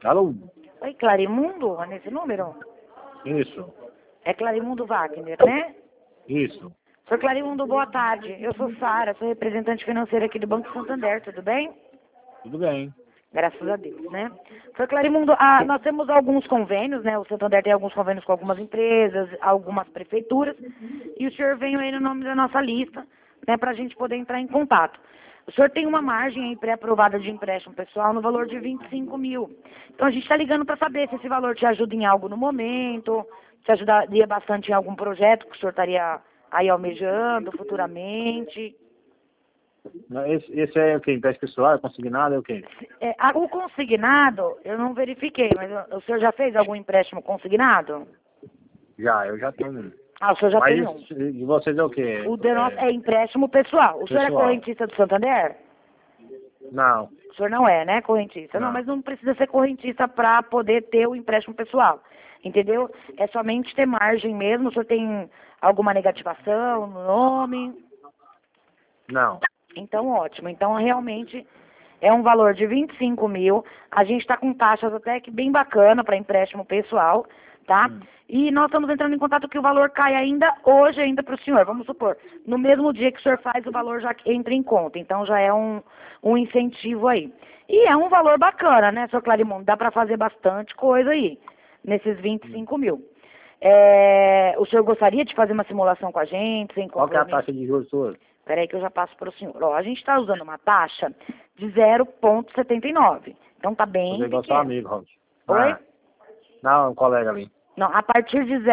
Alô? Oi, Clarimundo? É nesse número? Isso. É Clarimundo Wagner, né? Isso. Sr. Clarimundo, boa tarde. Eu sou Sara, sou representante financeira aqui do Banco Santander, tudo bem? Tudo bem. Graças a Deus, né? Sr. Clarimundo, nós temos alguns convênios, né? O Santander tem alguns convênios com algumas empresas, algumas prefeituras, e o senhor veio aí no nome da nossa lista, né, para a gente poder entrar em contato. O senhor tem uma margem aí pré-aprovada de empréstimo pessoal no valor de 25 mil. Então a gente está ligando para saber se esse valor te ajuda em algo no momento, te ajudaria bastante em algum projeto que o senhor estaria aí almejando futuramente. Esse é o quê? Empréstimo pessoal? É consignado? É o quê? O consignado, eu não verifiquei, mas o senhor já fez algum empréstimo consignado? Já, eu já tenho. O senhor já Mas tem um. de vocês é o quê? O de nós é empréstimo pessoal. O senhor é Pessoal. correntista do Santander? Não. O senhor não é, né, correntista? Não, Não. mas não precisa ser correntista para poder ter o empréstimo pessoal. Entendeu? É somente ter margem mesmo. O senhor tem alguma negativação no nome? Não. Então, ótimo. Então, realmente, é um valor de 25 mil. A gente está com taxas até que bem bacana para empréstimo pessoal, tá? E nós estamos entrando em contato que o valor cai ainda hoje ainda para o senhor. Vamos supor, no mesmo dia que o senhor faz, o valor já entra em conta. Então, já é um incentivo aí. E é um valor bacana, né, senhor Clarimundo? Dá para fazer bastante coisa aí, nesses 25 mil. O senhor gostaria de fazer uma simulação com a gente, sem Qual que é a compromisso? taxa de juros sua? Peraí que eu já passo para o senhor. Ó, a gente está usando uma taxa de 0,79. Então tá bem Você igual seu pequeno. amigo, Robson. Oi? Não, um colega ali. Não, a partir de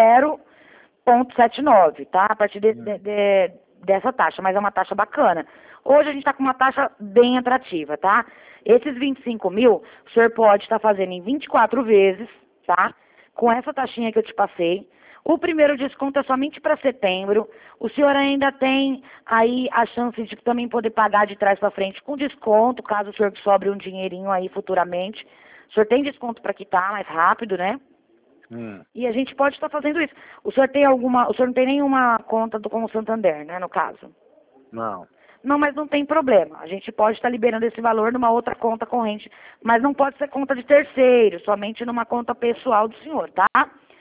0,79, tá? A partir dessa taxa, mas é uma taxa bacana. Hoje a gente está com uma taxa bem atrativa, tá? Esses 25 mil, o senhor pode estar fazendo em 24 vezes, tá? Com essa taxinha que eu te passei. O primeiro desconto é somente para setembro. O senhor ainda tem aí a chance de também poder pagar de trás para frente com desconto, caso o senhor sobre um dinheirinho aí futuramente. O senhor tem desconto para quitar mais rápido, né? E a gente pode estar fazendo isso. O senhor não tem nenhuma conta com o Santander, né, no caso? Não. Não, mas não tem problema. A gente pode estar liberando esse valor numa outra conta corrente, mas não pode ser conta de terceiro, somente numa conta pessoal do senhor, tá?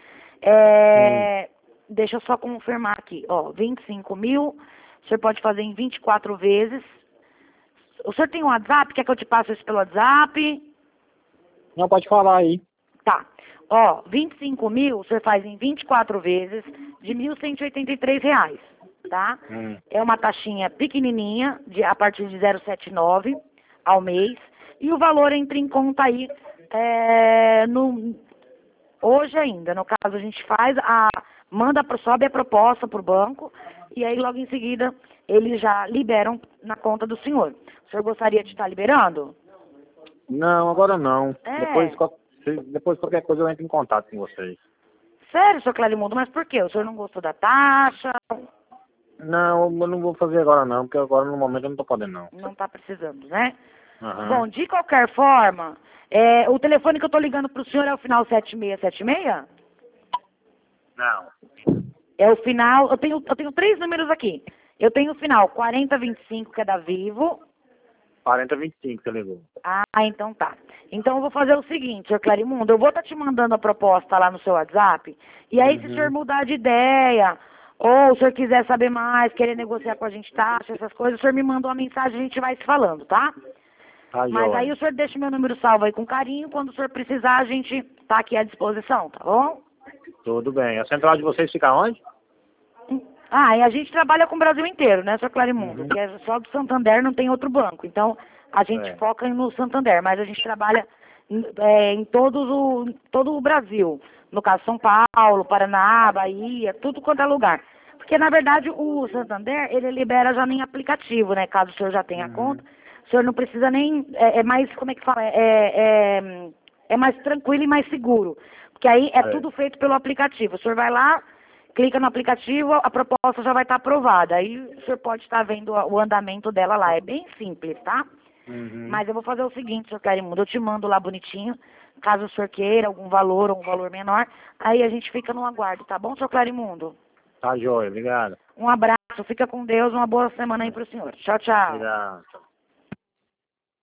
Deixa eu só confirmar aqui, ó, 25 mil, o senhor pode fazer em 24 vezes. O senhor tem um WhatsApp? Quer que eu te passe isso pelo WhatsApp? Não, pode falar aí. Tá. Ó, 25 mil, o senhor faz em 24 vezes de R$ 1.183, tá? É uma taxinha pequenininha, a partir de 0,79 ao mês. E o valor entra em conta aí hoje ainda. No caso, a gente sobe a proposta para o banco e aí logo em seguida eles já liberam na conta do senhor. O senhor gostaria de estar liberando? Não, agora não. É. Depois qualquer coisa eu entro em contato com vocês. Sério, senhor Clarimundo, mas por quê? O senhor não gostou da taxa? Não, eu não vou fazer agora não, porque agora no momento eu não tô podendo não. Não está precisando, né? Aham. Bom, de qualquer forma, o telefone que eu estou ligando para o senhor é o final 7676? Não. É o final, eu tenho 3 números aqui. Eu tenho o final 4025, que é da Vivo. 4025 você ligou. Então tá. Então eu vou fazer o seguinte, senhor Clarimundo, eu vou estar te mandando a proposta lá no seu WhatsApp, e aí se o senhor mudar de ideia, ou o senhor quiser saber mais, querer negociar com a gente taxa, essas coisas, o senhor me manda uma mensagem, a gente vai se falando, tá? Tá, Mas joia. aí o senhor deixa meu número salvo aí com carinho, quando o senhor precisar, a gente tá aqui à disposição, tá bom? Tudo bem. A central de vocês fica onde? E a gente trabalha com o Brasil inteiro, né, senhor Clarimundo? Que é só do Santander, não tem outro banco. Então, a gente foca no Santander, mas a gente trabalha em todo o Brasil. No caso, São Paulo, Paraná, Bahia, tudo quanto é lugar. Porque, na verdade, o Santander, ele libera já em aplicativo, né? Caso o senhor já tenha conta, o senhor não precisa nem... É mais, como é que fala? É mais tranquilo e mais seguro. Porque aí é tudo feito pelo aplicativo. O senhor vai lá, clica no aplicativo, a proposta já vai estar aprovada. Aí o senhor pode estar vendo o andamento dela lá. É bem simples, tá? Mas eu vou fazer o seguinte, senhor Clarimundo, eu te mando lá bonitinho, caso o senhor queira algum valor ou um valor menor, aí a gente fica no aguardo, tá bom, senhor Clarimundo? Tá, joia. Obrigado. Um abraço, fica com Deus, uma boa semana aí pro senhor. Tchau, tchau. Obrigado.